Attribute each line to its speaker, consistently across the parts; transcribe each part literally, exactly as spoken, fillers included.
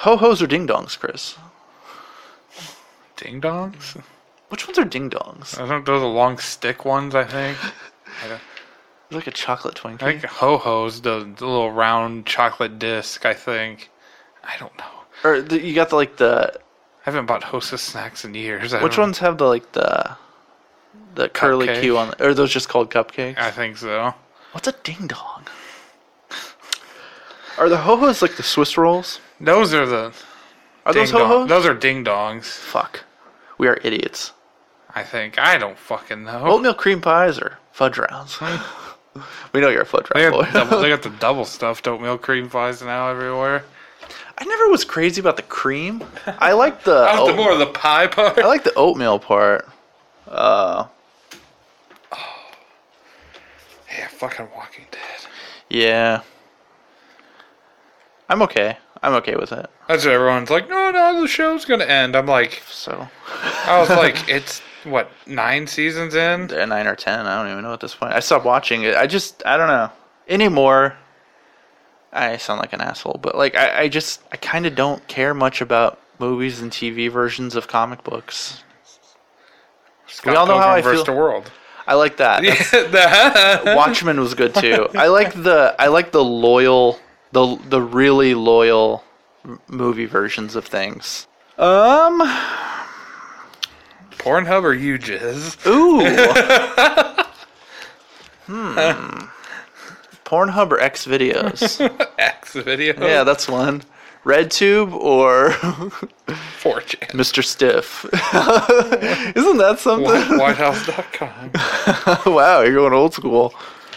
Speaker 1: Ho-hos or ding-dongs, Chris?
Speaker 2: Ding-dongs?
Speaker 1: Which ones are ding-dongs?
Speaker 2: I think those are long stick ones, I think. I don't-
Speaker 1: It's like a chocolate Twinkie.
Speaker 2: I think Ho-Ho's the, the little round chocolate disc, I think. I don't know.
Speaker 1: Or the, you got the, like, the...
Speaker 2: I haven't bought Hostess snacks in years. I
Speaker 1: Which
Speaker 2: don't-
Speaker 1: ones have the, like, the... The curly
Speaker 2: Cupcake.
Speaker 1: Q on... Or are those just called cupcakes?
Speaker 2: I think so.
Speaker 1: What's a ding-dong? Are the Ho-hos like the Swiss rolls?
Speaker 2: Those are the...
Speaker 1: Are those
Speaker 2: ding-dong-
Speaker 1: Ho-hos?
Speaker 2: Those are ding-dongs,
Speaker 1: Fuck. We are idiots.
Speaker 2: I think. I don't fucking know.
Speaker 1: Oatmeal cream pies or fudge rounds? We know you're a fudge
Speaker 2: They
Speaker 1: round
Speaker 2: got,
Speaker 1: boy.
Speaker 2: double, they got the double stuffed oatmeal cream pies now everywhere.
Speaker 1: I never was crazy about the cream. I like the...
Speaker 2: I was the
Speaker 1: oat-
Speaker 2: more of the pie part.
Speaker 1: I like the oatmeal part. Uh,
Speaker 2: Yeah, fucking Walking Dead.
Speaker 1: yeah. I'm okay. I'm okay with it.
Speaker 2: That's what everyone's like, no, no, the show's gonna end. I'm like,
Speaker 1: So,
Speaker 2: I was like, it's, what, nine seasons in?
Speaker 1: uh, nine or ten. I don't even know at this point. I stopped watching it. I just, I don't know anymore. I sound like an asshole, but like, I, I just, I kind of don't care much about movies and T V versions of comic books.
Speaker 2: Scott
Speaker 1: all know how
Speaker 2: Pilgrim
Speaker 1: I
Speaker 2: versus
Speaker 1: feel.
Speaker 2: the world.
Speaker 1: I like that.
Speaker 2: Yeah,
Speaker 1: That's-
Speaker 2: that.
Speaker 1: Watchmen was good too. I like the, I like the loyal, the the really loyal m- movie versions of things. Um.
Speaker 2: Pornhub or you jizz?
Speaker 1: Ooh. hmm. Pornhub or X videos?
Speaker 2: X video.
Speaker 1: Yeah, that's one. RedTube or
Speaker 2: four chan.
Speaker 1: Mister Stiff? Isn't that something?
Speaker 2: White House dot com.
Speaker 1: Wow, you're going old school.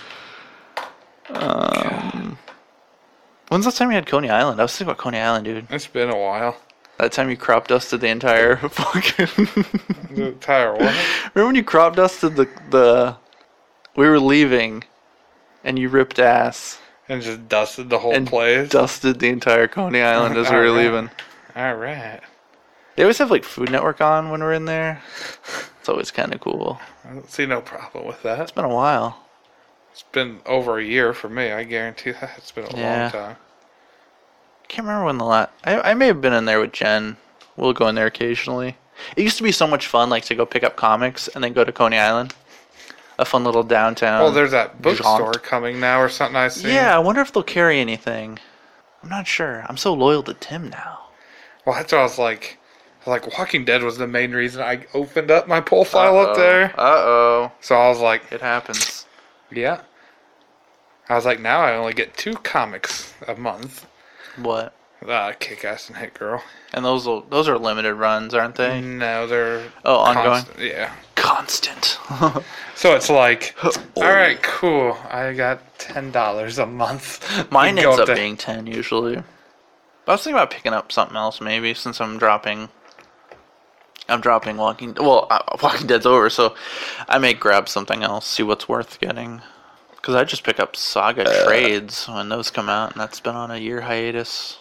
Speaker 1: Um, when's the last time you had Coney Island? I was thinking about Coney Island, dude.
Speaker 2: It's been a while.
Speaker 1: That time you crop dusted the entire fucking...
Speaker 2: The entire what?
Speaker 1: Remember when you crop dusted the the? We were leaving, and you ripped ass
Speaker 2: And just dusted the whole
Speaker 1: and
Speaker 2: place.
Speaker 1: dusted the entire Coney Island as we were
Speaker 2: Alright.
Speaker 1: leaving.
Speaker 2: All right.
Speaker 1: They always have like Food Network on when we're in there. It's always kind of cool.
Speaker 2: I don't see no problem with that.
Speaker 1: It's been a while.
Speaker 2: It's been over a year for me. I guarantee that. It's been a
Speaker 1: Yeah.
Speaker 2: long time.
Speaker 1: Can't remember when the last. I I may have been in there with Jen. We'll go in there occasionally. It used to be so much fun, like to go pick up comics and then go to Coney Island. A fun little downtown.
Speaker 2: Well, there's that bookstore
Speaker 1: jaunt.
Speaker 2: coming now or something I see.
Speaker 1: Yeah, I wonder if they'll carry anything. I'm not sure. I'm so loyal to Tim now.
Speaker 2: Well, that's what I was like. Like, Walking Dead was the main reason I opened up my pull file up there.
Speaker 1: Uh oh.
Speaker 2: So I was like,
Speaker 1: It happens.
Speaker 2: yeah. I was like, now I only get two comics a month.
Speaker 1: What?
Speaker 2: Uh, Kick-Ass and Hit Girl.
Speaker 1: And those will, those are limited runs, aren't they?
Speaker 2: No, they're...
Speaker 1: Oh, ongoing?
Speaker 2: constant- Yeah.
Speaker 1: Constant.
Speaker 2: So it's like, all right, cool. I got ten dollars a month.
Speaker 1: Mine
Speaker 2: You go
Speaker 1: ends up
Speaker 2: to-
Speaker 1: being ten usually. But I was thinking about picking up something else maybe since I'm dropping. I'm dropping Walking. Well, uh, Walking Dead's over, so I may grab something else, see what's worth getting. Because I just pick up Saga
Speaker 2: Uh.
Speaker 1: trades when those come out, and that's been on a year hiatus.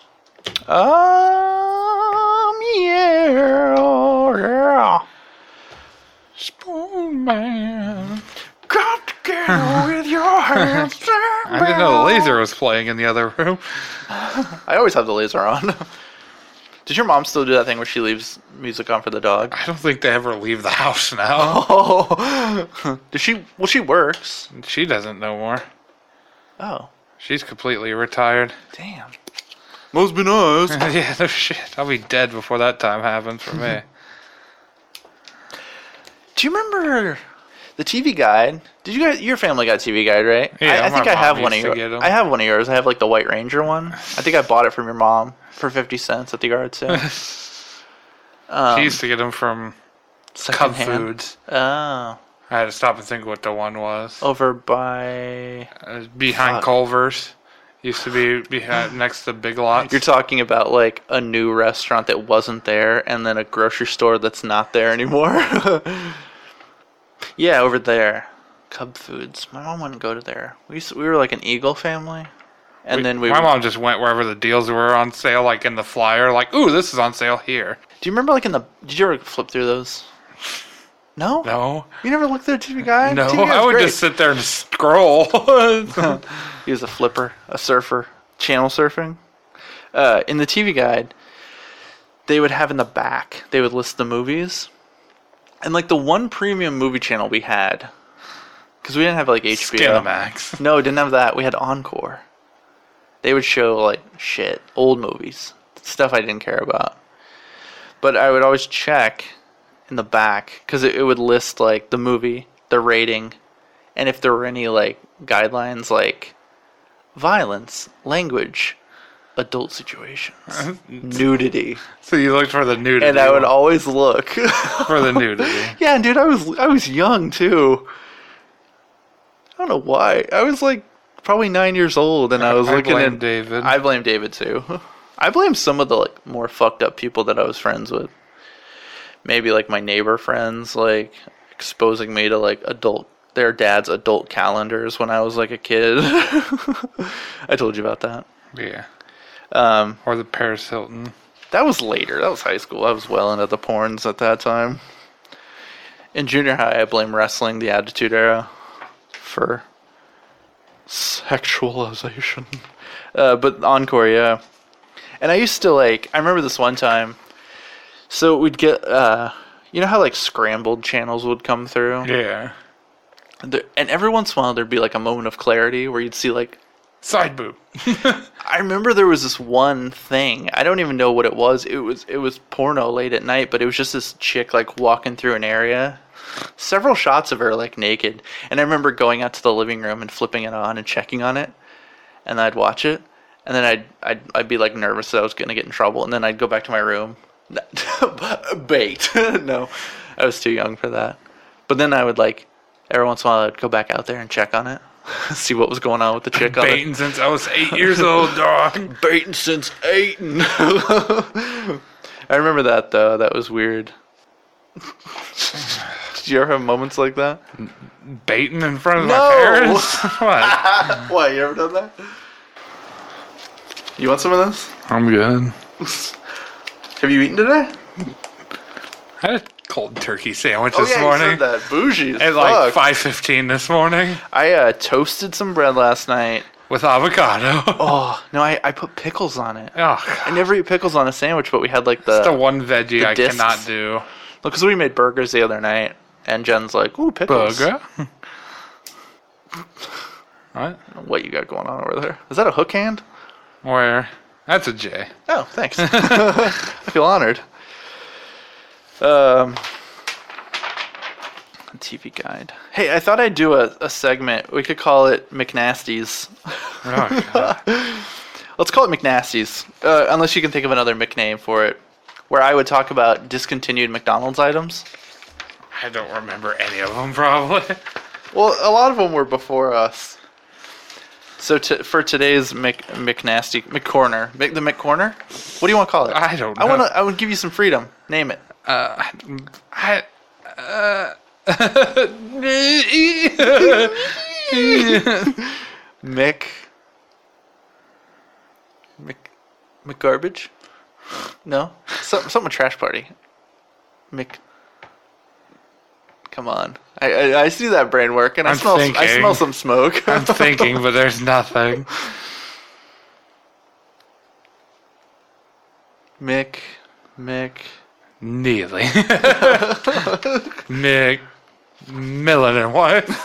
Speaker 1: Um, yeah, yeah.
Speaker 2: Spoon Man.
Speaker 1: Got together with your hands.
Speaker 2: I didn't know the laser was playing in the other room.
Speaker 1: I always have the laser on. Does your mom still do that thing where she leaves music on for the dog?
Speaker 2: I don't think they ever leave the house now.
Speaker 1: Oh, does she? Well, she works.
Speaker 2: She doesn't no more.
Speaker 1: Oh,
Speaker 2: She's completely retired.
Speaker 1: damn. Must be nice.
Speaker 2: Yeah, no shit. I'll be dead before that time happens for me.
Speaker 1: Do you remember the T V Guide? Did you guys? Your family got T V Guide, right?
Speaker 2: Yeah,
Speaker 1: I, I
Speaker 2: my
Speaker 1: think I
Speaker 2: mom
Speaker 1: have one of
Speaker 2: used to get
Speaker 1: yours.
Speaker 2: 'em.
Speaker 1: I have one of yours. I have like the White Ranger one. I think I bought it from your mom for fifty cents at the yard sale. Um,
Speaker 2: She used to get them from Cub
Speaker 1: secondhand.
Speaker 2: Foods.
Speaker 1: Oh,
Speaker 2: I had to stop and think what the one was.
Speaker 1: over by.
Speaker 2: Uh, behind
Speaker 1: Fuck.
Speaker 2: Culver's. Used to be behind next to Big Lots.
Speaker 1: You're talking about like a new restaurant that wasn't there, and then a grocery store that's not there anymore. Yeah, over there, Cub Foods. My mom wouldn't go to there. We used to, we were like an Eagle family, and
Speaker 2: We-
Speaker 1: then we.
Speaker 2: My mom just went wherever the deals were on sale, like in the flyer, like, ooh, this is on sale here.
Speaker 1: Do you remember like in the? Did you ever flip through those? No.
Speaker 2: No.
Speaker 1: You never looked through a T V Guide?
Speaker 2: No,
Speaker 1: T V Guide's
Speaker 2: I would
Speaker 1: great.
Speaker 2: just sit there and scroll.
Speaker 1: He was a flipper, a surfer, channel surfing. Uh, in the T V Guide, they would have in the back, they would list the movies. And like the one premium movie channel we had, because we didn't have like H B O.
Speaker 2: Skinamax.
Speaker 1: No, didn't have that. We had Encore. They would show like shit, old movies, stuff I didn't care about. But I would always check in the back because it, it would list like the movie, the rating, and if there were any like guidelines like violence, language, adult situations, nudity.
Speaker 2: So you looked for the nudity.
Speaker 1: And I would always look
Speaker 2: for the nudity.
Speaker 1: Yeah, dude, I was I was young too. I don't know why. I was like probably nine years old, and I was
Speaker 2: I
Speaker 1: looking
Speaker 2: blame
Speaker 1: at
Speaker 2: David.
Speaker 1: I blame David too. I blame some of the like more fucked up people that I was friends with. Maybe like my neighbor friends, like exposing me to like adult their dad's adult calendars when I was like a kid. I told you about that.
Speaker 2: Yeah.
Speaker 1: Um,
Speaker 2: or the Paris Hilton.
Speaker 1: That was later. That was high school. I was well into the porns at that time. In junior high, I blame wrestling, the Attitude Era, for sexualization. Uh, but Encore, yeah. And I used to like, I remember this one time. So we'd get, uh, you know how like scrambled channels would come through?
Speaker 2: Yeah.
Speaker 1: There, and every once in a while there'd be like a moment of clarity where you'd see like,
Speaker 2: side boob.
Speaker 1: I remember there was this one thing. I don't even know what it was. It was it was porno late at night, but it was just this chick like walking through an area. Several shots of her like naked. And I remember going out to the living room and flipping it on and checking on it. And I'd watch it. And then I'd I'd I'd be like nervous that I was gonna get in trouble. And then I'd go back to my room. Bait. No. I was too young for that. But then I would like every once in a while I'd go back out there and check on it. See what was going on with the chick on it.
Speaker 2: Baiting since I was eight years old, dog.
Speaker 1: Baiting since eight. I remember that though. That was weird. Did you ever have moments like that?
Speaker 2: Baiting in front of
Speaker 1: No!
Speaker 2: my parents? What?
Speaker 1: What? You ever done that? You want some of this?
Speaker 2: I'm good.
Speaker 1: Have you eaten today?
Speaker 2: I had a cold turkey sandwich
Speaker 1: Oh
Speaker 2: this
Speaker 1: yeah,
Speaker 2: morning.
Speaker 1: you said that. Bougie as
Speaker 2: At
Speaker 1: fuck.
Speaker 2: like five fifteen this morning
Speaker 1: I uh, toasted some bread last night.
Speaker 2: with avocado.
Speaker 1: Oh no, I, I put pickles on it.
Speaker 2: Oh,
Speaker 1: I never eat pickles on a sandwich, but we had like the
Speaker 2: it's the one veggie
Speaker 1: the
Speaker 2: I
Speaker 1: discs.
Speaker 2: cannot do.
Speaker 1: because we made burgers the other night, and Jen's like, "Ooh, pickles."
Speaker 2: Burger? What?
Speaker 1: What you got going on over there? Is that a hook hand?
Speaker 2: Where? That's a J.
Speaker 1: Oh, thanks. I feel honored. Um, T V guide. Hey, I thought I'd do a, a segment. We could call it McNasties.
Speaker 2: Oh, God.
Speaker 1: Let's call it McNasties, uh, unless you can think of another McName for it, where I would talk about discontinued McDonald's items.
Speaker 2: I don't remember any of them, probably.
Speaker 1: Well, a lot of them were before us. So to, for today's Mc, McNasty McCorner, Mc, the McCorner, what do you want to call it?
Speaker 2: I don't know.
Speaker 1: I want to. I would give you some freedom. Name it.
Speaker 2: Uh, I. Uh,
Speaker 1: Mick. Mick. McGarbage. No, some something with Trash Party. Mick. Come on, I, I I see that brain work, and I
Speaker 2: I'm
Speaker 1: smell I
Speaker 2: thinking.
Speaker 1: smell some smoke.
Speaker 2: I'm thinking, but there's nothing.
Speaker 1: Mick. Mick.
Speaker 2: Neely. Mick. Millen and wife.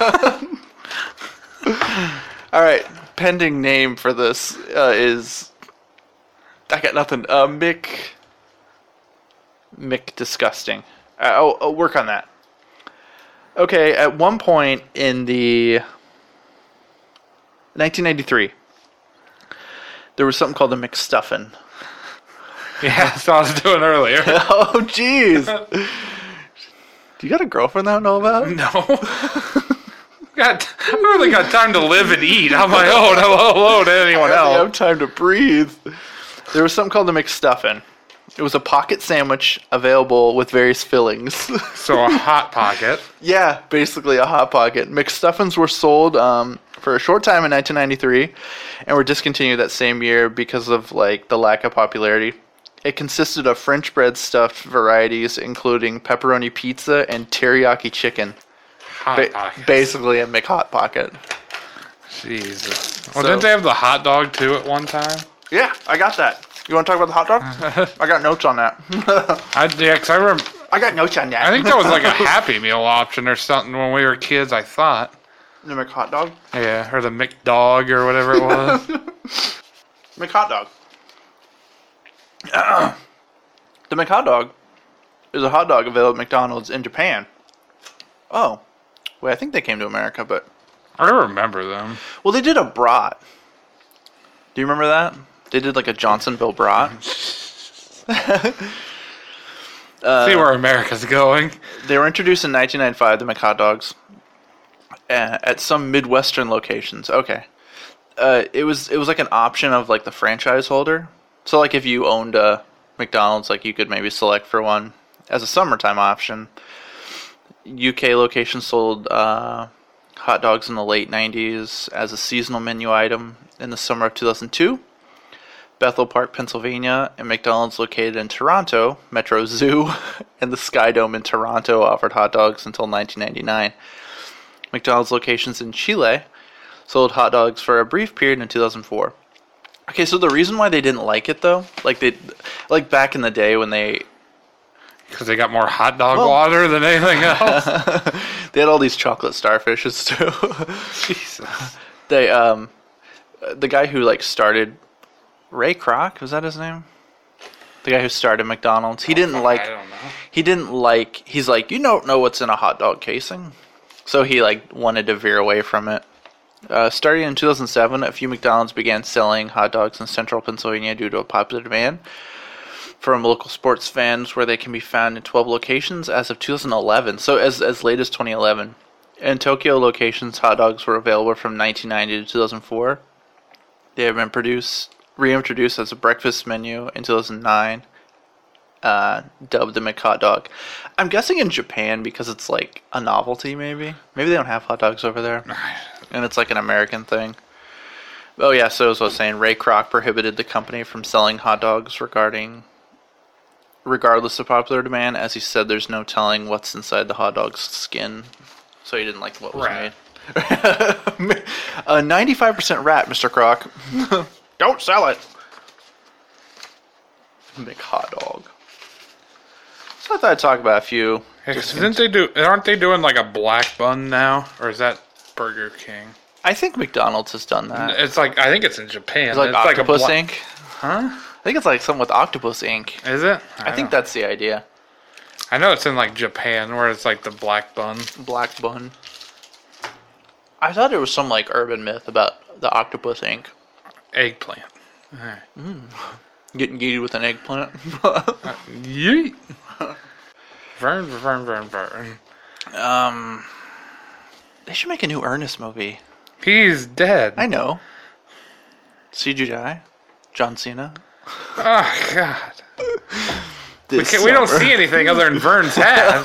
Speaker 1: All right, pending name for this uh, is. I got nothing. Uh, Mick. Mick disgusting. Uh, I'll, I'll work on that. Okay, at one point in the nineteen ninety-three, there was something called a McStuffin.
Speaker 2: Yeah, that's what I was doing earlier.
Speaker 1: Oh, jeez. Do you got a girlfriend that I know about?
Speaker 2: No. got, I really got time to live and eat on my own. Hello, hello to anyone
Speaker 1: I hardly have
Speaker 2: else.
Speaker 1: time to breathe. There was something called the McStuffin. It was a pocket sandwich available with various fillings.
Speaker 2: So a Hot Pocket.
Speaker 1: Yeah, basically a Hot Pocket. McStuffins were sold um, for a short time in nineteen ninety-three and were discontinued that same year because of like the lack of popularity. It consisted of French bread stuffed varieties, including pepperoni pizza and teriyaki chicken.
Speaker 2: Hot
Speaker 1: Ba-
Speaker 2: Pocket.
Speaker 1: basically a McHot Pocket.
Speaker 2: Jesus. Well,
Speaker 1: So-
Speaker 2: didn't they have the hot dog too at one time?
Speaker 1: Yeah, I got that. You want to talk about the hot dog? I got notes on that.
Speaker 2: I yeah, cause I remember.
Speaker 1: I got notes on that.
Speaker 2: I think that was like a Happy Meal option or something when we were kids. I thought.
Speaker 1: The McHot dog?
Speaker 2: Yeah, or the McDog or whatever it was.
Speaker 1: McHot dog. The McHot dog is a hot dog available at McDonald's in Japan. Oh. Wait, I think they came to America, but...
Speaker 2: I don't remember them.
Speaker 1: Well, they did a brat. Do you remember that? They did like a Johnsonville brat. uh,
Speaker 2: See where America's going.
Speaker 1: They were introduced in nineteen ninety-five, the McHot dogs, uh, at some Midwestern locations. Okay. Uh, it was it was like an option of like the franchise holder. So like if you owned a McDonald's, like you could maybe select for one as a summertime option. U K locations sold uh, hot dogs in the late nineties as a seasonal menu item in the summer of two thousand two. Bethel Park, Pennsylvania, and McDonald's located in Toronto, Metro Zoo, and the Sky Dome in Toronto offered hot dogs until nineteen ninety-nine. McDonald's locations in Chile sold hot dogs for a brief period in two thousand four. Okay, so the reason why they didn't like it though, like they, like back in the day when they,
Speaker 2: because they got more hot dog
Speaker 1: well,
Speaker 2: water than anything else.
Speaker 1: They had all these chocolate starfishes too.
Speaker 2: Jesus.
Speaker 1: They um, the guy who like started. Ray Kroc, was that his name? The guy who started McDonald's. He didn't like.
Speaker 2: I don't know.
Speaker 1: He didn't like. He's like, you don't know what's in a hot dog casing, so he like wanted to veer away from it. Uh, starting in two thousand seven, a few McDonald's began selling hot dogs in central Pennsylvania due to a popular demand from local sports fans, where they can be found in twelve locations as of two thousand eleven. So as as late as twenty eleven, in Tokyo locations, hot dogs were available from nineteen ninety to two thousand four. They have been produced. Reintroduced as a breakfast menu in two thousand nine, uh, dubbed the McHot dog. I'm guessing in Japan because it's like a novelty, maybe. Maybe they don't have hot dogs over there, and it's like an American thing. Oh yeah, so as I was saying, Ray Kroc prohibited the company from selling hot dogs regarding, regardless of popular demand, as he said there's no telling what's inside the hot dog's skin, so he didn't like what was
Speaker 2: Rat.
Speaker 1: made. uh, ninety-five percent rat, Mister Kroc. Don't sell it. McHot dog. So I thought I'd talk about a few.
Speaker 2: Hey, didn't they do? Aren't they doing like a black bun now, or is that Burger King?
Speaker 1: I think McDonald's has done that.
Speaker 2: It's like I think it's in Japan.
Speaker 1: It's like
Speaker 2: it's
Speaker 1: Octopus
Speaker 2: like a bla-
Speaker 1: Incorporated.
Speaker 2: Huh?
Speaker 1: I think it's like something with Octopus Incorporated.
Speaker 2: Is it?
Speaker 1: I, I think
Speaker 2: know.
Speaker 1: that's the idea.
Speaker 2: I know it's in like Japan where it's like the black bun.
Speaker 1: Black bun. I thought it was some like urban myth about the Octopus Incorporated.
Speaker 2: Eggplant. Right.
Speaker 1: Mm. Getting giddy with an eggplant.
Speaker 2: uh, yeet. Vern, Vern, Vern, Vern.
Speaker 1: Um, they should make a new Ernest movie.
Speaker 2: He's dead.
Speaker 1: I know. C G I. John Cena.
Speaker 2: Oh God. We,
Speaker 1: This
Speaker 2: can't, we don't
Speaker 1: summer.
Speaker 2: see anything other than Vern's head.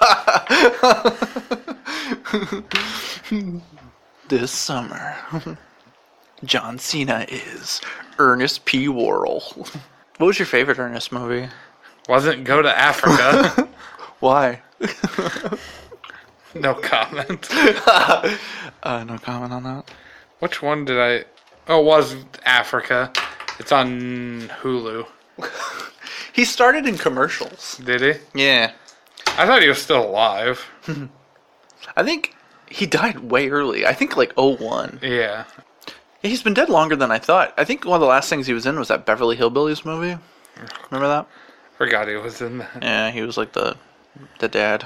Speaker 1: This summer, John Cena is Ernest P. Worrell. What was your favorite Ernest movie?
Speaker 2: Wasn't Go to Africa.
Speaker 1: Why?
Speaker 2: No comment.
Speaker 1: uh, no comment on that.
Speaker 2: Which one did I... Oh, it was Africa. It's on Hulu.
Speaker 1: He started in commercials.
Speaker 2: Did he?
Speaker 1: Yeah.
Speaker 2: I thought he was still alive.
Speaker 1: I think he died way early. I think like oh one.
Speaker 2: Yeah.
Speaker 1: He's been dead longer than I thought. I think one of the last things he was in was that Beverly Hillbillies movie. Remember that?
Speaker 2: Forgot he was in that.
Speaker 1: Yeah, he was like the the dad.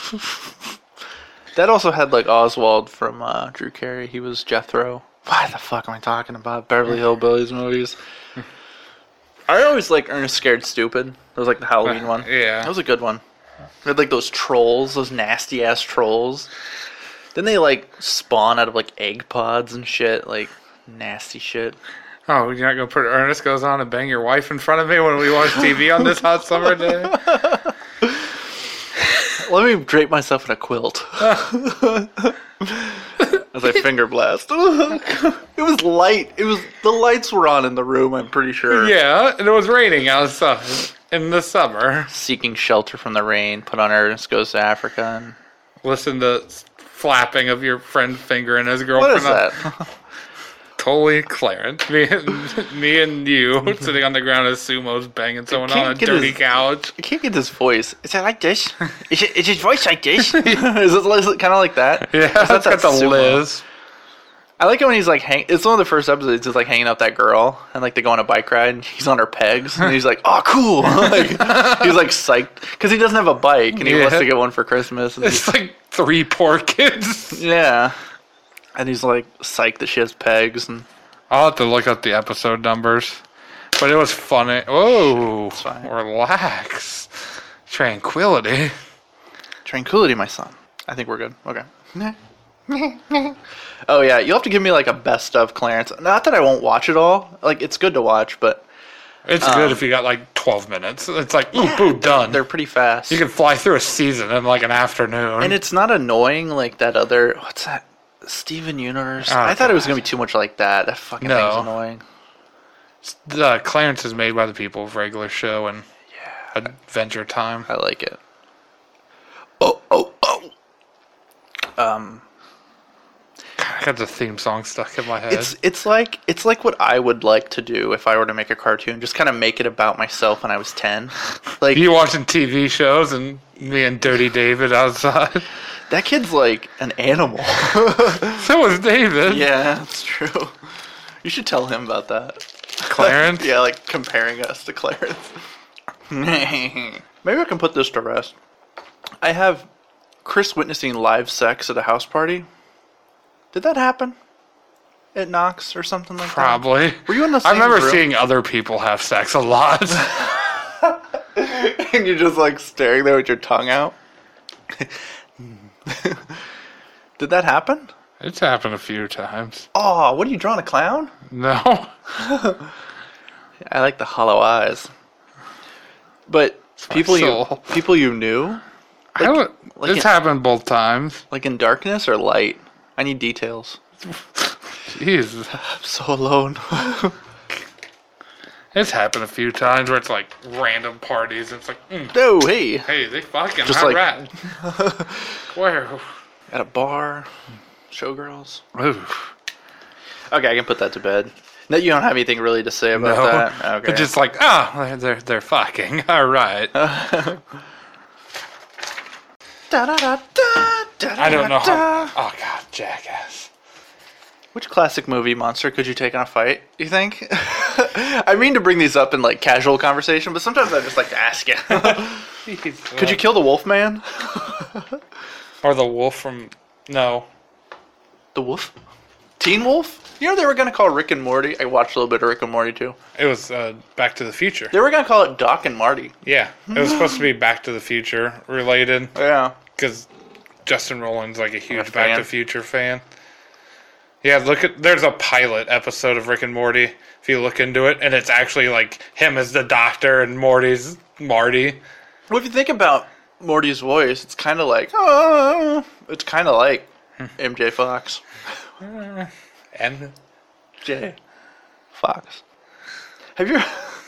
Speaker 1: That also had like Oswald from uh, Drew Carey. He was Jethro. Why the fuck am I talking about Beverly Hillbillies movies? I always like Ernest Scared Stupid. That was like the Halloween one.
Speaker 2: Yeah.
Speaker 1: That was a good one. They had like those trolls, those nasty ass trolls. Then they like spawn out of like egg pods and shit, like nasty shit.
Speaker 2: Oh, you're not going to put Ernest Goes On and bang your wife in front of me when we watch T V on this hot summer day?
Speaker 1: Let me drape myself in a quilt. As I finger blast. It was light. It was the lights were on in the room, I'm pretty sure.
Speaker 2: Yeah, and it was raining outside in the summer.
Speaker 1: Seeking shelter from the rain, put on Ernest Goes to Africa. And...
Speaker 2: Listen to flapping of your friend fingering his
Speaker 1: What
Speaker 2: girlfriend.
Speaker 1: is that?
Speaker 2: totally Clarence. Me and, me and you sitting on the ground as sumos banging someone on a
Speaker 1: can't get
Speaker 2: dirty
Speaker 1: his-
Speaker 2: couch.
Speaker 1: I can't get this voice. Is it like this? Is, it, is his voice like this? is it kind of like that?
Speaker 2: Yeah,
Speaker 1: Is that
Speaker 2: that's got
Speaker 1: that
Speaker 2: the
Speaker 1: sumo?
Speaker 2: Liz.
Speaker 1: I like it when he's like, hang- it's one of the first episodes. He's like hanging out that girl, and like they go on a bike ride. And he's on her pegs, and he's like, "Oh, cool!" like, he's like psyched because he doesn't have a bike, and he
Speaker 2: Yeah.
Speaker 1: wants to get one for Christmas. And
Speaker 2: It's like three poor kids.
Speaker 1: yeah, and he's like psyched that she has pegs, and
Speaker 2: I'll have to look up the episode numbers. But it was funny. Whoa.
Speaker 1: fine.
Speaker 2: Relax. Tranquility.
Speaker 1: tranquility, my son. I think we're good. Okay. Oh yeah, you'll have to give me like a best of Clarence. Not that I won't watch it all. Like it's good to watch, but
Speaker 2: It's good if you got like twelve minutes. It's like, ooh, boo, done.
Speaker 1: they're pretty fast.
Speaker 2: You can fly through a season in like an afternoon.
Speaker 1: And it's not annoying like that other. What's that? Steven Universe.
Speaker 2: Oh,
Speaker 1: I thought it was
Speaker 2: God.
Speaker 1: gonna be too much like that. That fucking
Speaker 2: No.
Speaker 1: thing's annoying.
Speaker 2: uh, Clarence is made by the people of Regular Show and Adventure Time.
Speaker 1: I like it. Oh oh oh. Um,
Speaker 2: I got the theme song stuck in my head.
Speaker 1: it's it's like it's like what I would like to do if I were to make a cartoon. Just kind of make it about myself when I was ten. Like
Speaker 2: You watching T V shows and me and Dirty David outside.
Speaker 1: that kid's like an animal.
Speaker 2: So was David.
Speaker 1: Yeah, that's true. You should tell him about that.
Speaker 2: Clarence?
Speaker 1: Yeah, like comparing us to Clarence. Maybe I can put this to rest. I have Chris witnessing live sex at a house party. Did that happen? At Knox or something like
Speaker 2: Probably.
Speaker 1: that? Were you in the
Speaker 2: I
Speaker 1: same
Speaker 2: remember
Speaker 1: room?
Speaker 2: seeing other people have sex a lot.
Speaker 1: And you're just like staring there with your tongue out? Did that happen?
Speaker 2: It's happened a few times.
Speaker 1: Oh, what are you drawing, a clown?
Speaker 2: No.
Speaker 1: I like the hollow eyes. But
Speaker 2: my
Speaker 1: people you
Speaker 2: soul.
Speaker 1: people you knew,
Speaker 2: I would,
Speaker 1: like
Speaker 2: it's
Speaker 1: it-
Speaker 2: happened both times.
Speaker 1: like in darkness or light. I need details.
Speaker 2: Jesus.
Speaker 1: I'm so alone.
Speaker 2: It's happened a few times where it's like random parties. It's like, mm,
Speaker 1: Oh, hey.
Speaker 2: hey, they fucking
Speaker 1: Just
Speaker 2: hot
Speaker 1: like-
Speaker 2: rat. Where?
Speaker 1: At a bar, showgirls.
Speaker 2: Ooh.
Speaker 1: Okay, I can put that to bed. No, you don't have anything really to say about
Speaker 2: No.
Speaker 1: that. Okay.
Speaker 2: But just like, ah, they're, they're, they're fucking. All right.
Speaker 1: Da, da, da, da, da,
Speaker 2: I don't know
Speaker 1: da.
Speaker 2: how. Oh, God, jackass.
Speaker 1: Which classic movie monster could you take on a fight, you think? I mean to bring these up in like casual conversation, but sometimes I just like to ask you. Could you kill the Wolfman?
Speaker 2: Or the wolf from. No.
Speaker 1: The Wolf? Teen Wolf? You know they were going to call Rick and Morty? I watched a little bit of Rick and Morty too.
Speaker 2: It was uh, Back to the Future.
Speaker 1: They were going to call it Doc and Marty.
Speaker 2: Yeah. It was supposed to be Back to the Future related.
Speaker 1: Yeah.
Speaker 2: Because Justin Roiland's like a huge
Speaker 1: A
Speaker 2: Back
Speaker 1: fan.
Speaker 2: to the Future fan. Yeah, look at there's a pilot episode of Rick and Morty if you look into it, and it's actually like him as the doctor and Morty's Marty.
Speaker 1: Well, if you think about Morty's voice, it's kind of like, oh, it's kind of like M J Fox.
Speaker 2: And
Speaker 1: J. Fox. Have you?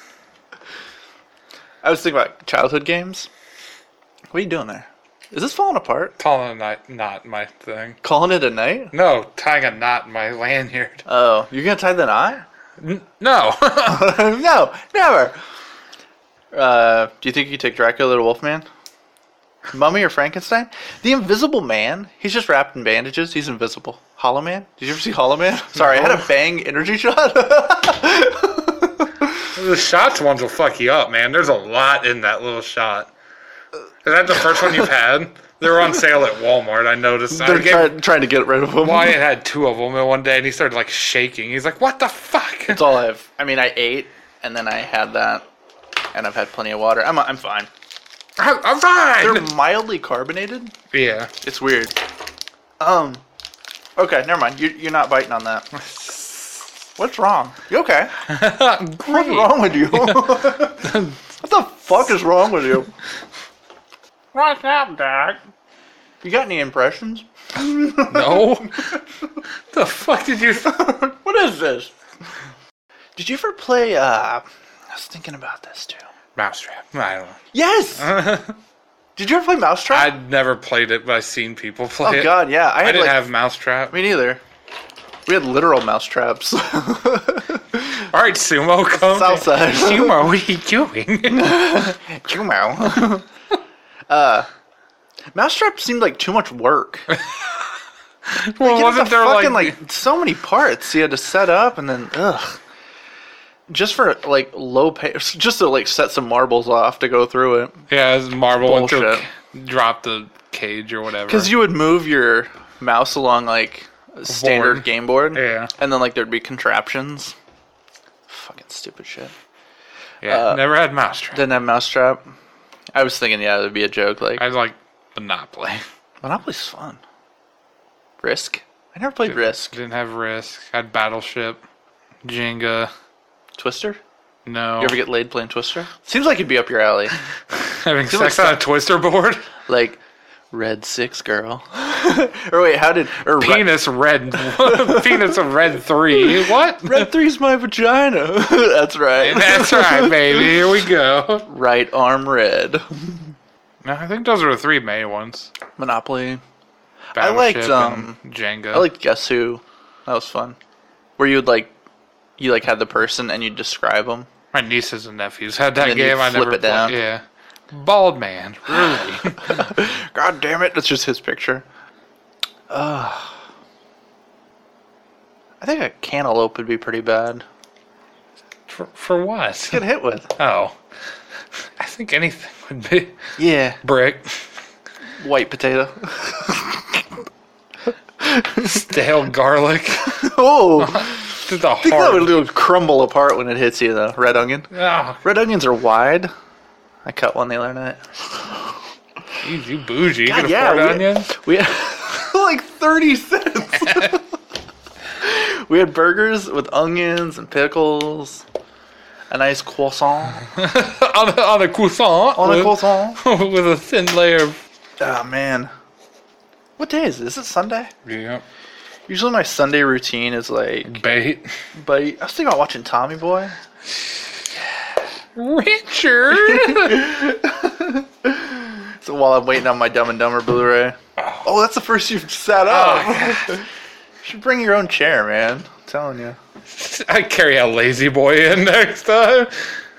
Speaker 1: I was thinking about childhood games. What are you doing there? Is this falling apart?
Speaker 2: calling a knot, not my thing.
Speaker 1: Calling it a night?
Speaker 2: No, tying a knot in my lanyard.
Speaker 1: Oh, you're gonna tie the knot?
Speaker 2: N- no.
Speaker 1: No, never. Uh, do you think you could take Dracula the Wolfman? Mummy or Frankenstein? The Invisible Man? He's just wrapped in bandages. He's invisible. Hollow Man? Did you ever see Hollow Man? Sorry, I had a bang energy shot.
Speaker 2: The shots ones will fuck you up, man. There's a lot in that little shot. Is that the first one you've had? They were on sale at Walmart, I noticed. I
Speaker 1: They're
Speaker 2: gave-
Speaker 1: try, trying to get rid of him.
Speaker 2: Wyatt had two of them, and one day, and he started like shaking. He's like, "What the fuck?"
Speaker 1: That's all I've. I mean, I ate, and then I had that, and I've had plenty of water. I'm I'm fine.
Speaker 2: I'm, I'm fine.
Speaker 1: They're mildly carbonated.
Speaker 2: Yeah.
Speaker 1: It's weird. Um. Okay, never mind. You you're not biting on that. What's wrong? You okay? What's
Speaker 2: Great.
Speaker 1: wrong with you? What the fuck is wrong with you?
Speaker 2: What's up, Doc?
Speaker 1: You got any impressions?
Speaker 2: No. The fuck did you?
Speaker 1: What is this? Did you ever play? Uh, I was thinking about this too.
Speaker 2: Mousetrap. I don't know.
Speaker 1: Yes. Did you ever play Mousetrap?
Speaker 2: I'd never played it, but I've seen people play
Speaker 1: Oh
Speaker 2: it.
Speaker 1: God, yeah. I
Speaker 2: I
Speaker 1: had
Speaker 2: didn't
Speaker 1: like.
Speaker 2: have Mousetrap.
Speaker 1: Me neither. We had literal mouse traps.
Speaker 2: All right, Sumo, come.
Speaker 1: Southside.
Speaker 2: Sumo, what are you doing?
Speaker 1: Sumo. uh, mousetrap seemed like too much work.
Speaker 2: Well,
Speaker 1: Like,
Speaker 2: wasn't
Speaker 1: a
Speaker 2: there
Speaker 1: fucking,
Speaker 2: like,
Speaker 1: like so many parts you had to set up and then ugh. Just for like low pay, just to like set some marbles off to go through it.
Speaker 2: yeah, it was marble until
Speaker 1: Bullshit.
Speaker 2: drop the cage or whatever.
Speaker 1: Because you would move your mouse along like a standard
Speaker 2: Board.
Speaker 1: game board.
Speaker 2: Yeah.
Speaker 1: And then like there'd be contraptions. Fucking stupid shit.
Speaker 2: yeah,
Speaker 1: uh,
Speaker 2: never had mousetrap.
Speaker 1: Didn't have mousetrap. I was thinking, yeah, it'd be a joke. Like
Speaker 2: I like Monopoly.
Speaker 1: Monopoly's fun. Risk. I never played Risk.
Speaker 2: Didn't have Risk. Had Battleship, Jenga.
Speaker 1: Twister.
Speaker 2: No.
Speaker 1: You ever get laid playing Twister? Seems like it'd be up your alley.
Speaker 2: Having
Speaker 1: Feel like
Speaker 2: sex on a Twister board?
Speaker 1: Like Red Six girl. Or wait, how did or Red,
Speaker 2: Penis red. Penis of red three. What?
Speaker 1: Red Three's my vagina. That's right.
Speaker 2: That's right, baby. Here we go.
Speaker 1: Right arm red.
Speaker 2: No, I think those are the three main ones.
Speaker 1: Monopoly. I liked,
Speaker 2: Battleship
Speaker 1: um,
Speaker 2: and Jenga.
Speaker 1: I liked Guess Who. That was fun. Where you would like, you like had the person and you'd describe them.
Speaker 2: My nieces and nephews had that
Speaker 1: And then you
Speaker 2: game. I
Speaker 1: flip
Speaker 2: never
Speaker 1: it down.
Speaker 2: played. Yeah. Bald man. Really?
Speaker 1: God damn it! That's just his picture. Uh, I think a cantaloupe would be pretty bad.
Speaker 2: for, for what?
Speaker 1: Get hit with.
Speaker 2: Oh. I think anything would be.
Speaker 1: Yeah.
Speaker 2: Brick.
Speaker 1: White potato.
Speaker 2: Stale garlic.
Speaker 1: Oh.
Speaker 2: Just a
Speaker 1: I think that
Speaker 2: hard.
Speaker 1: would it'll crumble apart when it hits you, though. Red onion.
Speaker 2: Oh,
Speaker 1: Red onions are wide. I cut one the other night.
Speaker 2: you, you bougie. You
Speaker 1: God,
Speaker 2: can
Speaker 1: yeah,
Speaker 2: afford
Speaker 1: we-
Speaker 2: onions?
Speaker 1: We had like thirty cents. We had burgers with onions and pickles. A nice croissant.
Speaker 2: on, a, on a croissant.
Speaker 1: On a
Speaker 2: with,
Speaker 1: croissant.
Speaker 2: with a thin layer of.
Speaker 1: Oh, man. What day is it? Is it Sunday?
Speaker 2: Yeah.
Speaker 1: Usually my Sunday routine is like...
Speaker 2: Bait.
Speaker 1: But I was thinking about watching Tommy Boy.
Speaker 2: Richard!
Speaker 1: So while I'm waiting on my Dumb and Dumber Blu-ray. Oh, that's the first you've sat up.
Speaker 2: Oh,
Speaker 1: You should bring your own chair, man. I'm telling you.
Speaker 2: I carry a lazy boy in next time.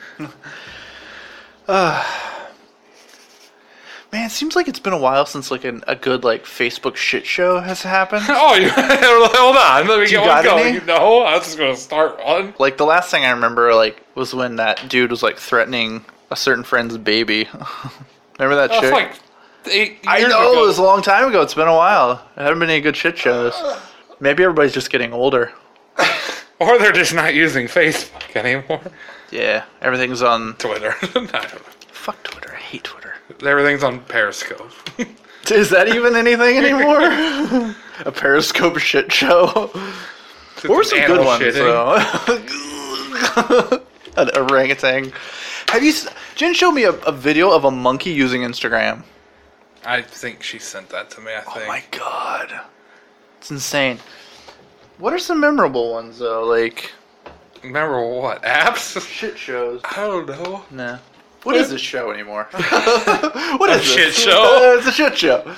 Speaker 1: Man, it seems like it's been a while since like an, a good like Facebook shit show has happened.
Speaker 2: Oh, you hold on. Let me
Speaker 1: You
Speaker 2: get
Speaker 1: got
Speaker 2: one
Speaker 1: any?
Speaker 2: going. No, I was just gonna start one.
Speaker 1: Like the last thing I remember like was when that dude was like threatening a certain friend's baby. Remember that
Speaker 2: That's
Speaker 1: chick?
Speaker 2: like eight
Speaker 1: I
Speaker 2: years
Speaker 1: know
Speaker 2: ago.
Speaker 1: it was a long time ago. It's been a while. There haven't been any good shit shows. Maybe everybody's just getting older.
Speaker 2: Or they're just not using Facebook anymore.
Speaker 1: Yeah, everything's on.
Speaker 2: Twitter. I don't know.
Speaker 1: Fuck Twitter. I hate Twitter.
Speaker 2: Everything's on Periscope.
Speaker 1: Is that even anything anymore? A Periscope shit show. What were some good
Speaker 2: Animal
Speaker 1: ones
Speaker 2: shitting.
Speaker 1: though? An orangutan. Have you? s- Jen showed me a, a video of a monkey using Instagram.
Speaker 2: I think she sent that to me, I think.
Speaker 1: Oh my god, it's insane. What are some memorable ones though? Like
Speaker 2: Remember what? Apps?
Speaker 1: shit shows.
Speaker 2: I don't know.
Speaker 1: Nah. What is this show anymore? What is
Speaker 2: A shit
Speaker 1: this?
Speaker 2: show?
Speaker 1: It's a shit show.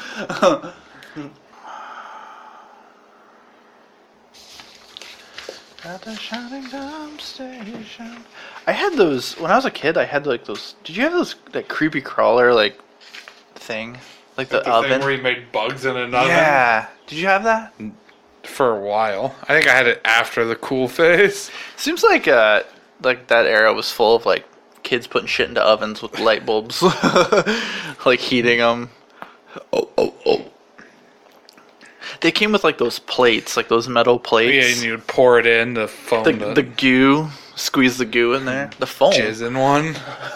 Speaker 1: At the Shining Dumb Station. I had those when I was a kid. I had like those. Did you have those that creepy crawler like thing, like the,
Speaker 2: The thing
Speaker 1: oven?
Speaker 2: where you made bugs in an oven?
Speaker 1: Yeah. Did you have that?
Speaker 2: For a while. I think I had it after the cool phase.
Speaker 1: Seems like uh like that era was full of like kids putting shit into ovens with light bulbs, like heating them. Oh oh oh. They came with like those plates, like those metal
Speaker 2: Yeah,
Speaker 1: plates.
Speaker 2: and you'd pour it in, the foam,
Speaker 1: the,
Speaker 2: the,
Speaker 1: the goo, squeeze the goo in there. The foam.
Speaker 2: jizz in one.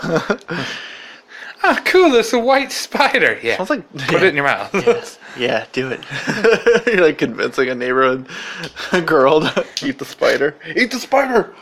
Speaker 2: Ah, cool, it's a white spider. Yeah,
Speaker 1: Sounds like
Speaker 2: put it in your mouth.
Speaker 1: Yeah, do it. You're like convincing a neighborhood girl to eat the spider. Eat the spider.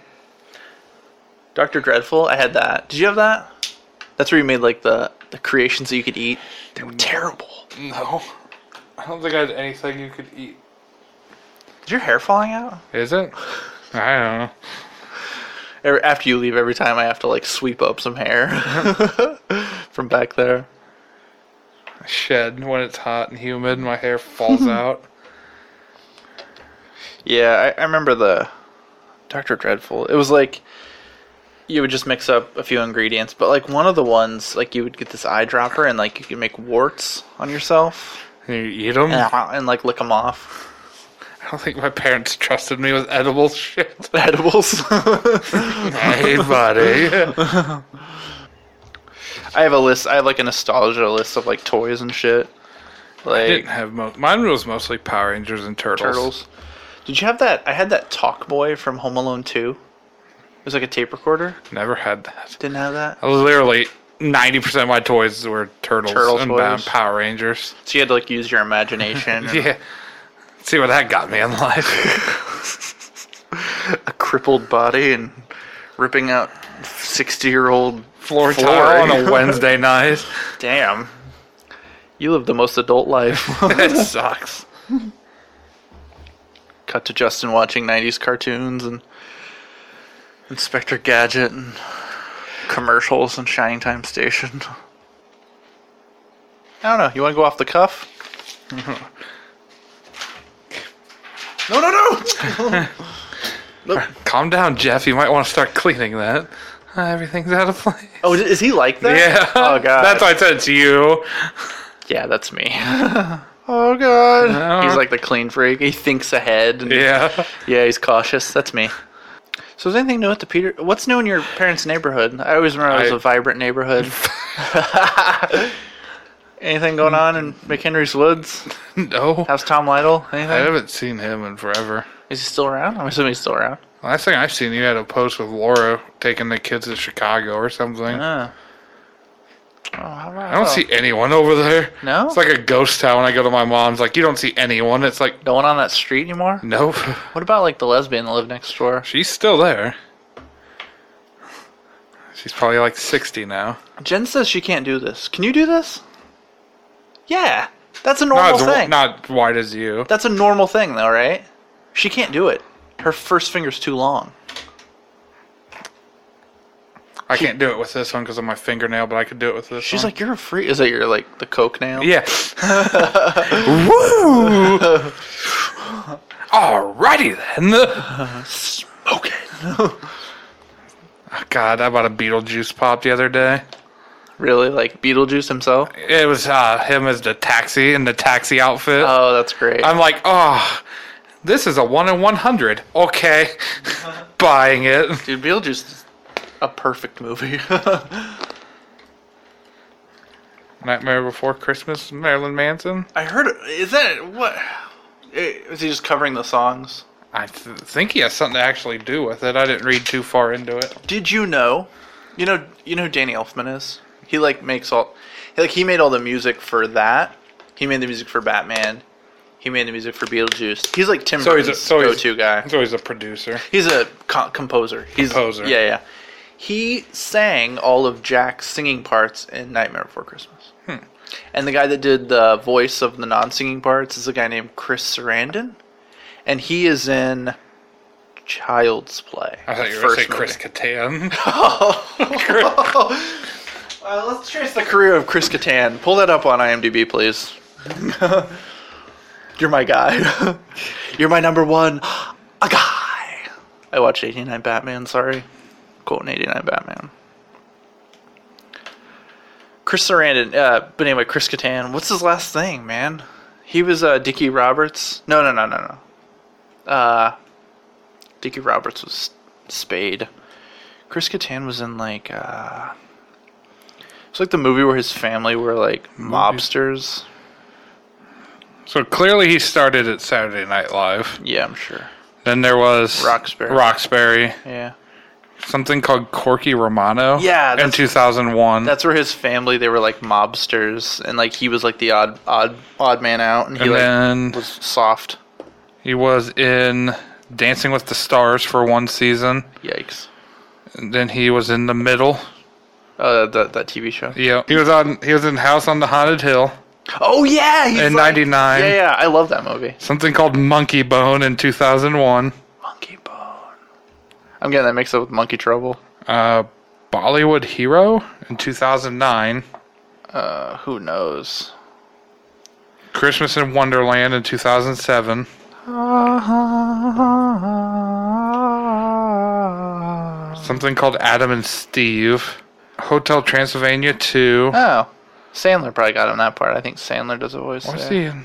Speaker 1: Doctor Dreadful, I had that. Did you have that? That's where you made like the the creations that you could eat. They were terrible.
Speaker 2: No, I don't think I had anything you could eat.
Speaker 1: Is your hair falling out?
Speaker 2: Is it? I don't know.
Speaker 1: Every, after you leave, every time I have to like sweep up some hair from back there.
Speaker 2: I shed when it's hot and humid, my hair falls out.
Speaker 1: Yeah, I, I remember the Doctor Dreadful. It was like you would just mix up a few ingredients, but like one of the ones, like you would get this eyedropper and like you could make warts on yourself
Speaker 2: You eat them?
Speaker 1: and, and like lick them off.
Speaker 2: I don't think my parents trusted me with edible shit.
Speaker 1: Edibles.
Speaker 2: Hey, buddy.
Speaker 1: I have a list. I have like a nostalgia list of like toys and shit.
Speaker 2: I
Speaker 1: Like
Speaker 2: didn't have mo- mine was mostly Power Rangers and Turtles.
Speaker 1: Turtles. Did you have that? I had that Talk Boy from Home Alone two. It was like a tape recorder.
Speaker 2: Never had that.
Speaker 1: Didn't have that.
Speaker 2: I was literally ninety percent of my toys were Turtles
Speaker 1: Turtle
Speaker 2: and
Speaker 1: toys.
Speaker 2: um, Power Rangers.
Speaker 1: So you had to like use your imagination. and
Speaker 2: Yeah. See what that got me in life.
Speaker 1: A crippled body and ripping out sixty-year-old
Speaker 2: Floor
Speaker 1: floor.
Speaker 2: tile on a Wednesday night.
Speaker 1: Damn. You live the most adult life.
Speaker 2: It sucks.
Speaker 1: Cut to Justin watching nineties cartoons and Inspector Gadget and commercials and Shining Time Station. I don't know. You want to go off the cuff? No, no, no! Look.
Speaker 2: Calm down, Jeff. You might want to start cleaning that. Uh, everything's out of place.
Speaker 1: Oh, is he like that?
Speaker 2: Yeah.
Speaker 1: Oh, God.
Speaker 2: That's why I said it's you.
Speaker 1: Yeah, that's me. Oh, God.
Speaker 2: No.
Speaker 1: He's like the clean freak. He thinks ahead. And
Speaker 2: Yeah.
Speaker 1: Yeah, he's cautious. That's me. So is anything new at the Peter? What's new in your parents' neighborhood? I always remember it was
Speaker 2: I-
Speaker 1: a vibrant neighborhood. Anything going on in McHenry's Woods?
Speaker 2: No.
Speaker 1: How's Tom Lytle? Anything?
Speaker 2: I haven't seen him in forever.
Speaker 1: Is he still around? I'm assuming he's still around.
Speaker 2: Last thing I've seen, you had a post with Laura taking the kids to Chicago or something.
Speaker 1: Ah. Oh, how about
Speaker 2: I don't see anyone over there.
Speaker 1: No?
Speaker 2: It's like a ghost town. When I go to my mom's, like, you don't see anyone. It's like,
Speaker 1: No one on that street anymore?
Speaker 2: nope.
Speaker 1: What about like the lesbian that lived next door?
Speaker 2: She's still there. She's probably like sixty now.
Speaker 1: Jen says she can't do this. Can you do this? Yeah. That's a
Speaker 2: Not
Speaker 1: normal
Speaker 2: as,
Speaker 1: thing.
Speaker 2: not wide as you.
Speaker 1: That's a normal thing though, right? She can't do it. Her first finger's too long.
Speaker 2: I can't do it with this one because of my fingernail, but I could do it with this
Speaker 1: She's
Speaker 2: one.
Speaker 1: like, you're a freak. Is that your, like, the coke nail?
Speaker 2: Yeah. Woo! Alrighty then.
Speaker 1: Smoke it.
Speaker 2: Oh, God, I bought a Beetlejuice pop the other day.
Speaker 1: Really? Like Beetlejuice himself?
Speaker 2: It was uh, him as the taxi in the taxi outfit.
Speaker 1: Oh, that's great.
Speaker 2: I'm like, oh, this is a one in one hundred. Okay. Buying it.
Speaker 1: Dude, Beetlejuice is a perfect movie.
Speaker 2: Nightmare Before Christmas, Marilyn Manson.
Speaker 1: I heard, is that, what? Is he just covering the songs?
Speaker 2: I th- think he has something to actually do with it. I didn't read too far into it.
Speaker 1: Did you know? You know, you know who Danny Elfman is? He like makes all, he, like he made all the music for that. He made the music for Batman. He made the music for Beetlejuice. He's like Tim
Speaker 2: So he's a-
Speaker 1: Burton's
Speaker 2: so he's-
Speaker 1: go-to guy.
Speaker 2: So he's a producer.
Speaker 1: He's a co- composer. He's,
Speaker 2: Composer.
Speaker 1: Yeah, yeah. He sang all of Jack's singing parts in Nightmare Before Christmas.
Speaker 2: Hmm.
Speaker 1: And the guy that did the voice of the non-singing parts is a guy named Chris Sarandon. And he is in Child's Play.
Speaker 2: I thought you
Speaker 1: the
Speaker 2: were going to say
Speaker 1: first
Speaker 2: Chris
Speaker 1: movie.
Speaker 2: Kattan.
Speaker 1: Uh, let's trace the career of Chris Kattan. Pull that up on IMDb, please. You're my guy. You're my number one. A guy. I watched eighty-nine Batman, sorry. Quoting eighty-nine Batman. Chris Sarandon, uh, but anyway, Chris Kattan. What's his last thing, man? He was uh, Dickie Roberts. No, no, no, no, no. Uh, Dickie Roberts was Spade. Chris Kattan was in like, uh, it's like the movie where his family were like mobsters.
Speaker 2: So clearly he started at Saturday Night Live.
Speaker 1: Yeah, I'm sure.
Speaker 2: Then there was
Speaker 1: Roxbury.
Speaker 2: Roxbury.
Speaker 1: Yeah.
Speaker 2: Something called Corky Romano.
Speaker 1: Yeah,
Speaker 2: In
Speaker 1: that's-
Speaker 2: two thousand one.
Speaker 1: That's where his family, they were like mobsters, and like he was like the odd, odd, odd man out, and he
Speaker 2: And
Speaker 1: like
Speaker 2: then
Speaker 1: was soft.
Speaker 2: he was in Dancing with the Stars for one season.
Speaker 1: Yikes.
Speaker 2: And then he was in The Middle.
Speaker 1: Uh, that that T V show.
Speaker 2: Yeah. He was on. He was in House on the Haunted Hill.
Speaker 1: Oh yeah, he's
Speaker 2: In
Speaker 1: like-
Speaker 2: ninety-nine.
Speaker 1: Yeah, yeah, I love that movie.
Speaker 2: Something called Monkey Bone in two thousand one.
Speaker 1: Monkey Bone. I'm getting that mixed up with Monkey Trouble.
Speaker 2: Uh, Bollywood Hero in two thousand nine.
Speaker 1: Uh, who knows?
Speaker 2: Christmas in Wonderland in two thousand seven.
Speaker 1: Oh
Speaker 2: Something called Adam and Steve. Hotel Transylvania two.
Speaker 1: Oh. Sandler probably got him that part. I think Sandler does a voice
Speaker 2: What's
Speaker 1: there.
Speaker 2: he in?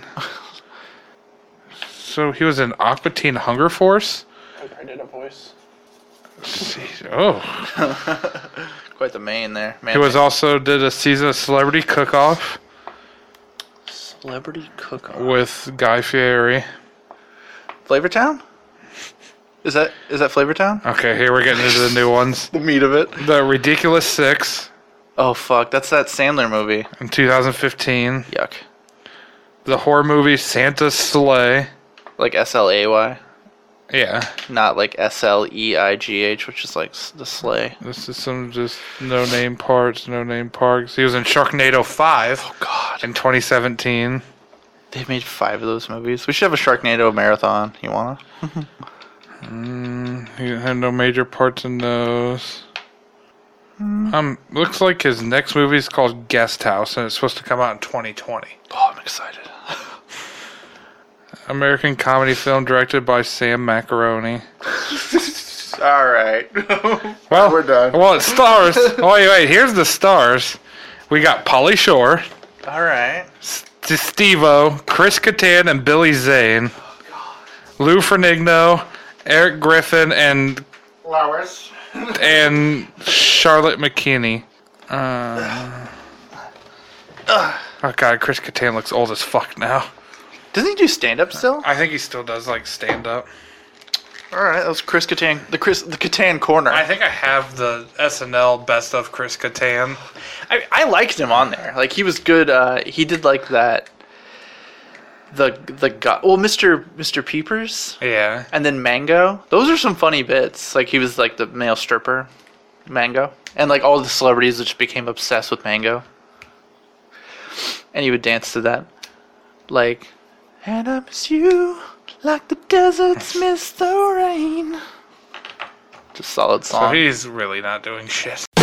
Speaker 2: So he was in Aqua Teen Hunger Force?
Speaker 1: I did a voice.
Speaker 2: Oh.
Speaker 1: Quite the main there. Man,
Speaker 2: He was also did a season of Celebrity Cook-Off
Speaker 1: Celebrity Cook-Off.
Speaker 2: with Guy Fieri.
Speaker 1: Flavortown? Is that is that Flavortown?
Speaker 2: Okay, here we're getting into the new ones.
Speaker 1: The meat of it.
Speaker 2: The Ridiculous Six
Speaker 1: Oh fuck, that's that Sandler movie.
Speaker 2: in two thousand fifteen.
Speaker 1: Yuck.
Speaker 2: The horror movie Santa's Sleigh.
Speaker 1: Like S L A Y,
Speaker 2: Yeah.
Speaker 1: not like S L E I G H, which is like s- the sleigh.
Speaker 2: This is some just no name parts, no name parks. He was in Sharknado five
Speaker 1: Oh god,
Speaker 2: in twenty seventeen.
Speaker 1: they've made five of those movies. We should have a Sharknado marathon. You wanna?
Speaker 2: Mm, he had no major parts in those. Um, looks like his next movie is called Guest House, and it's supposed to come out in twenty twenty.
Speaker 1: Oh, I'm excited.
Speaker 2: American comedy film directed by Sam Macaroni.
Speaker 1: All right.
Speaker 2: Well,
Speaker 1: We're done.
Speaker 2: Well, it stars. Oh, wait, wait. Here's the stars. We got Pauly Shore,
Speaker 1: All right.
Speaker 2: Steve-O, Chris Kattan, and Billy Zane. Lou Ferrigno, Eric Griffin, and
Speaker 1: Flowers.
Speaker 2: and Charlotte McKinney. Uh, oh god, Chris Kattan looks old as fuck now.
Speaker 1: Doesn't he do stand up still?
Speaker 2: I think he still does like stand up.
Speaker 1: All right, that was Chris Kattan, the Chris the Kattan corner.
Speaker 2: I think I have the S N L best of Chris Kattan.
Speaker 1: I, I liked him on there. Like he was good. Uh, he did like that. The the guy. Well, Mister Mister Peepers.
Speaker 2: Yeah.
Speaker 1: And then Mango. Those are some funny bits. Like he was like the male stripper, Mango, and like all the celebrities just became obsessed with Mango. And he would dance to that, like, and I miss you like the deserts miss the rain. Just solid
Speaker 2: So
Speaker 1: song.
Speaker 2: he's really not doing shit.